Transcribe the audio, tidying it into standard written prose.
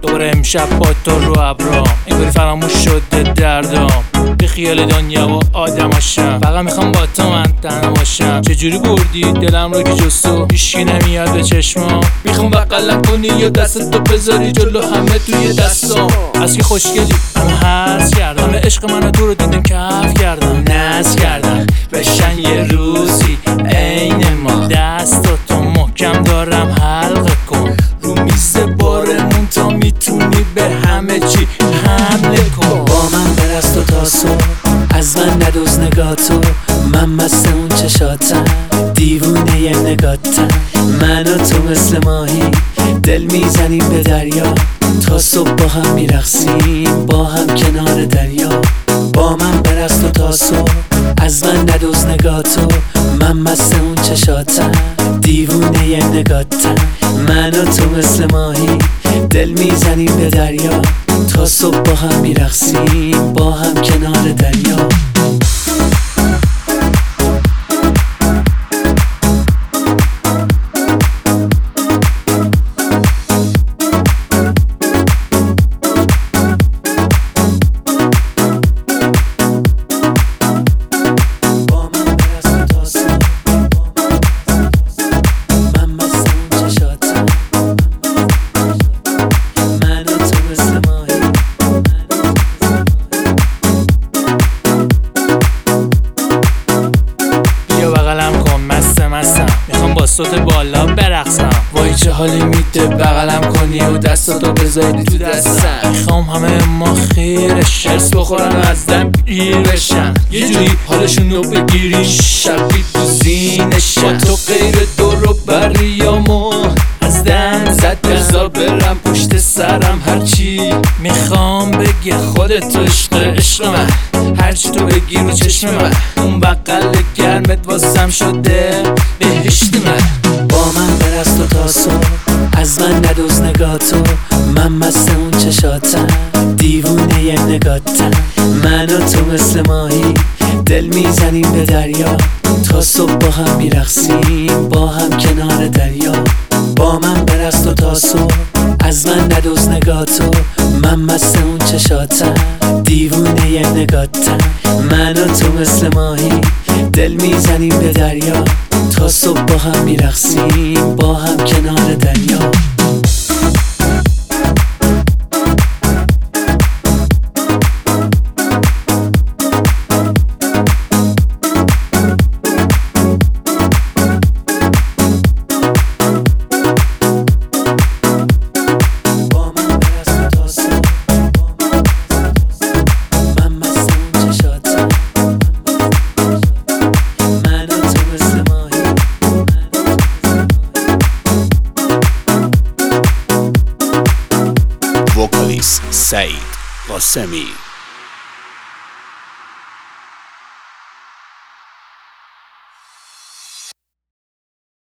دوباره امشب با تو رو ابرام انگاری فراموش شده دردام به خیال دنیا و آدماشم فقط میخوام با تو من تنها باشم. چجوری بردی دلم رو که جز تو هیچکی نمیاد به چشمام. میخوام بغلم کنی یا دستتو بذاری جلو همه توی دستام. از که خوشگلی همه هرس کردم همه عشق منو تو رو دیدم کف کردم نز کردم بشن یه روزی عین ما. دستاتو محکم دارم حلقه کن رو میز بارمون تا میتونی به همه چی حمله کن. با من برست و تا صبح از من ندوز نگاتو. من مست اون چشاتم دیوونه ی نگاتم. من و تو مثل ماهی دل میزنیم به دریا تا صبح با هم میرقصیم با هم کنار دریا. با من برست و تا صبح از من ندوز نگاتو. من مست اون چشاتم دیوونه ی نگاتم. من و تو مثل ماهی دل میزنیم به دریا تا صبح با هم میرقصیم با هم کنار دریا. میخوام با صوت بالا برقصم. وای چه حالی میده بغلم کنی و دستاتو بذاری تو دستم. میخوام همه ما خیرش ارس بخورن و از دم پیرشن یه جوری حالشونو بگیری شبی تو زینشن. با تو غیر دور و بریامو از دم زد بذار برم پشت سرم. هرچی میخوام بگه خودتو عشق من هرچی تو بگی رو چشم من. اون بغل گرمت واسم شده بهشت من. با من برست و تا صبح از من ندوز نگاتو. من مست اون چشاتم دیوونه ی نگاتم. من و تو مثل ماهی دل میزنیم به دریا تا صبح با هم میرقصیم با هم کنار دریا. با من برست و تا صبح از من ندوز نگاتو. من مست اون چشاتم دیوونه ی نگاتم. من و تو مثل ماهی دل میزنیم به دریا تا صبح با هم میرقصیم با هم کنار دریا. سعید قاسمی.